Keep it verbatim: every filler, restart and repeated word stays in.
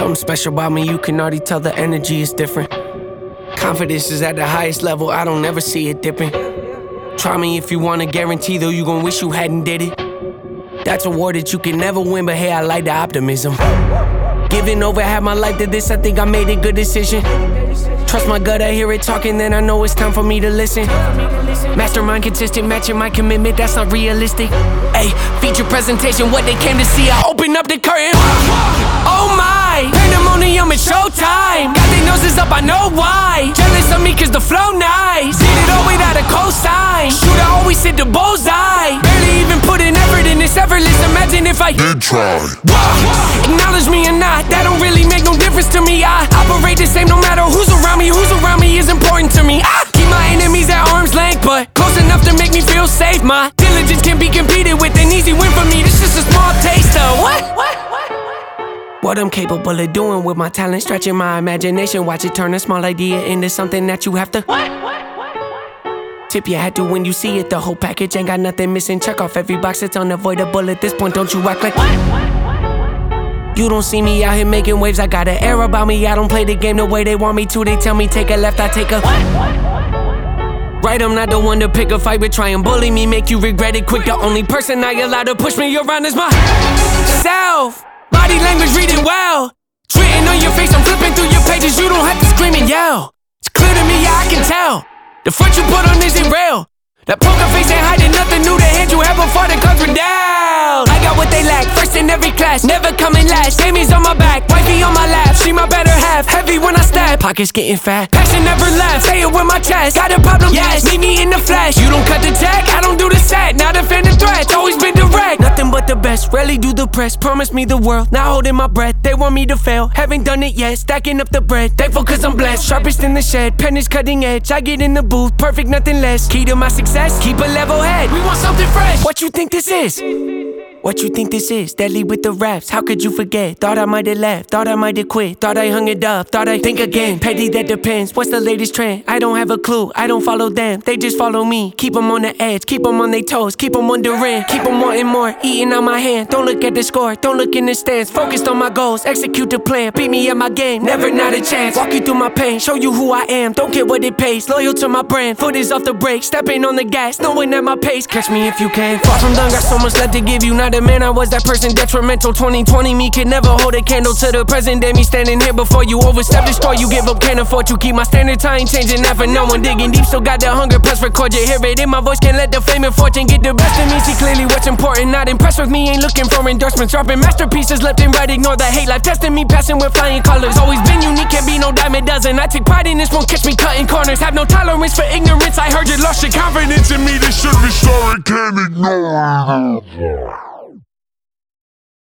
Something special about me, you can already tell the energy is different. Confidence is at the highest level, I don't ever see it dipping. Try me if you wanna guarantee, though you gon' wish you hadn't did it. That's a war that you can never win, but hey, I like the optimism. Giving over half my life to this, I think I made a good decision. Trust my gut, I hear it talking, then I know it's time for me to listen. Mastermind consistent, matching my commitment, that's not realistic. Ayy, feature presentation, what they came to see, I open up the curtain. Oh my, pandemonium, it's showtime. Got their noses up, I know why. Jealous of me cause the flow nice. Did it all without a cosign. Shooter always hit the bullseye. Barely even put an effort in this effortless, imagine if I did try. Acknowledge me or not, that don't really make no difference to me. I operate the same no matter who's around me. Who's around me is important to me. I keep my enemies at arm's length, but close enough to make me feel safe. My diligence can be competed with, an easy win for me. This just a small taste of what? What I'm capable of doing with my talent, stretching my imagination. Watch it turn a small idea into something that you have to tip your hat to when you see it. The whole package ain't got nothing missing. Check off every box, it's unavoidable at this point. Don't you act like you don't see me out here making waves. I got an air about me, I don't play the game the way they want me to. They tell me take a left, I take a right. I'm not the one to pick a fight, but try and bully me, make you regret it quick. The only person I allow to push me around is myself. Body language reading well, it's written on your face, I'm flipping through your pages. You don't have to scream and yell, it's clear to me, yeah, I can tell. The front you put on isn't real. That poker face ain't hiding nothing new. The hand you have before the cards were down. I got what they lack, first in every class, never coming last. Amy's on my back, wifey on my lap, she my better half. Heavy when I stab, pockets getting fat. Passion never left, say it with my chest. Got a problem, yes, meet me in the flesh. You don't cut the check, I don't do the set. Now defend the threats, always been direct. Nothing but the best, rarely do the press. Promise me the world, not holding my breath. They want me to fail, haven't done it yet. Stacking up the bread, thankful cause I'm blessed. Sharpest in the shed, pen is cutting edge. I get in the booth, perfect, nothing less. Key to my success, keep a level head. We want something fresh. What you think this is? What you think this is? Deadly with the raps, how could you forget? Thought I might've left, thought I might've quit. Thought I hung it up, thought I'd think again. Petty, that depends, what's the latest trend? I don't have a clue, I don't follow them. They just follow me, keep them on the edge. Keep them on their toes, keep them wondering. Keep them wanting more, eating on my hand. Don't look at the score, don't look in the stands. Focused on my goals, execute the plan. Beat me at my game, never not a chance. Walk you through my pain, show you who I am. Don't get what it pays, loyal to my brand. Foot is off the brake, stepping on the gas, knowing at my pace. Catch me if you can. Far from done, got so much left to give you. Not a man, I was that person detrimental. Twenty twenty me could never hold a candle to the present day. Me standing here before you, overstep the store you give up, can't afford to keep my standards. I ain't changing that for no one. Digging deep, still got the hunger, press record. You hear it in my voice, can't let the fame and fortune get the best of me. See clearly what's important, not impressed with me, ain't looking for endorsements. Dropping masterpieces left and right, ignore the hate life testing me, passing with flying colors. Always been unique, can't be no dime a dozen. I take pride in this, won't catch me cutting corners. Have no tolerance for ignorance, I heard you lost your confidence in me. This should be sorry, can't ignore.